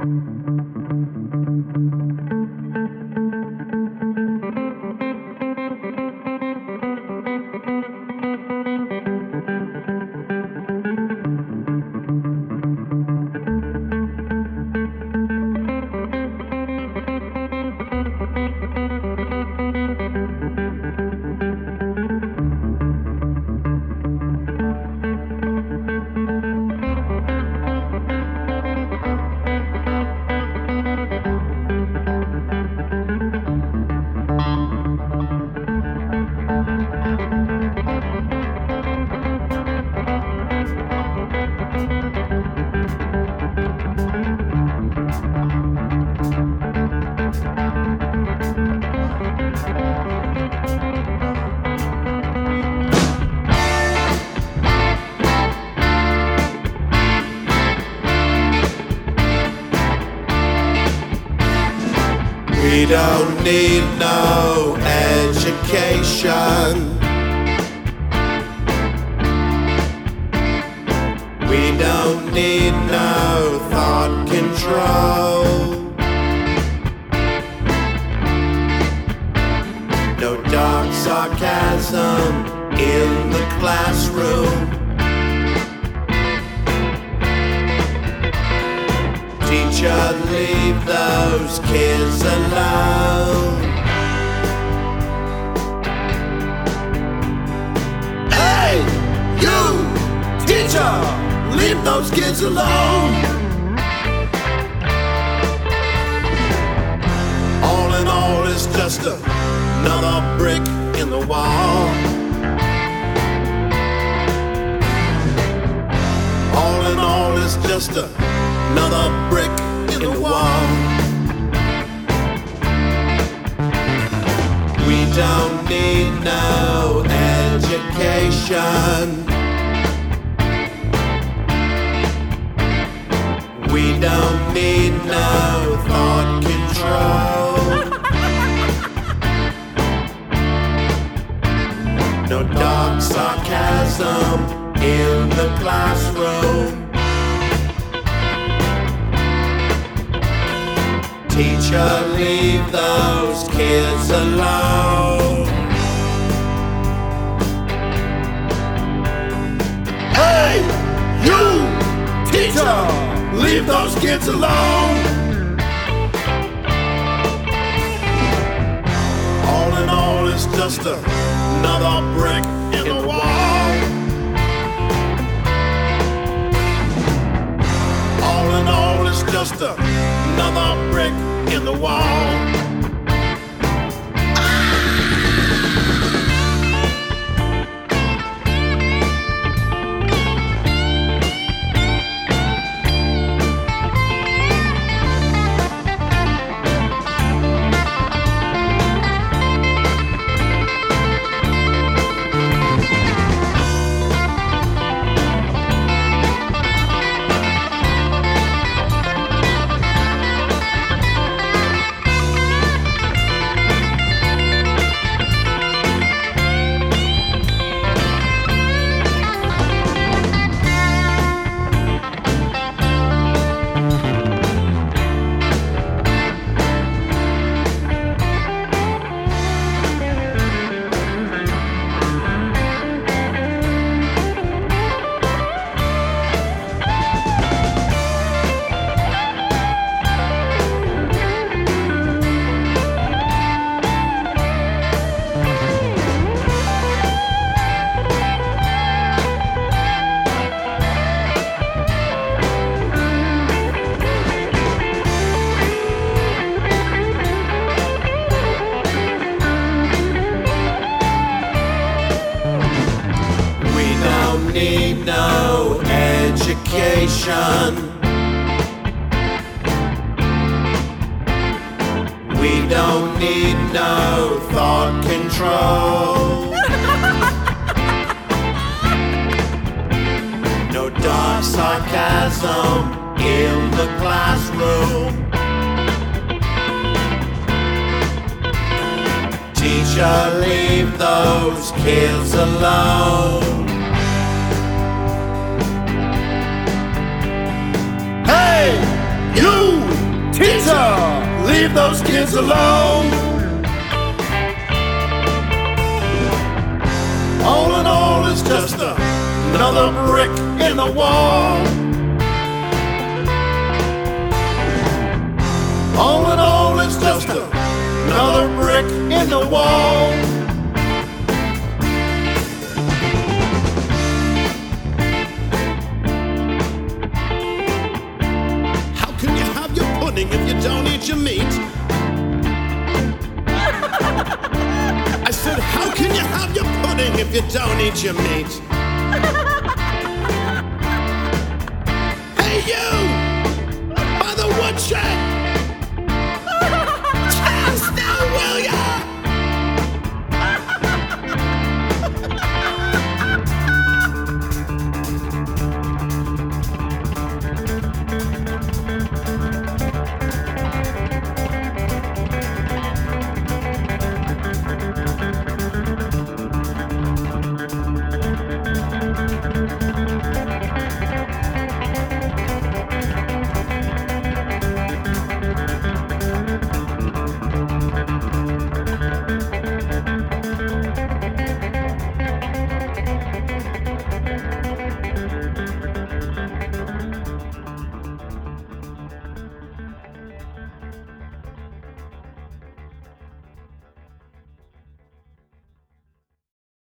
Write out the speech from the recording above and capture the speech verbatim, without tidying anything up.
We don't need no education. We don't need no thought control. No dark sarcasm in the classroom. Teacher, leave those kids alone. Hey, you! Teacher, leave those kids alone. All in all, it's just another brick in the wall. All in all, it's just a another brick in the wall. We don't need no education. We don't need no thought control. No dark sarcasm in the classroom. Teacher, leave those kids alone. Hey, you! Teacher, leave those kids alone. All in all, it's just another brick in the wall. All in all, it's just another brick in the wall. Need no education. We don't need no thought control. No dark sarcasm in the classroom. Teacher, leave those kids alone. You! Teacher, leave those kids alone. All in all, it's just another brick in the wall. All in all, it's just another brick in the wall. How can you have your pudding if you don't eat your meat? I said, how can you have your pudding if you don't eat your meat? Hey, you!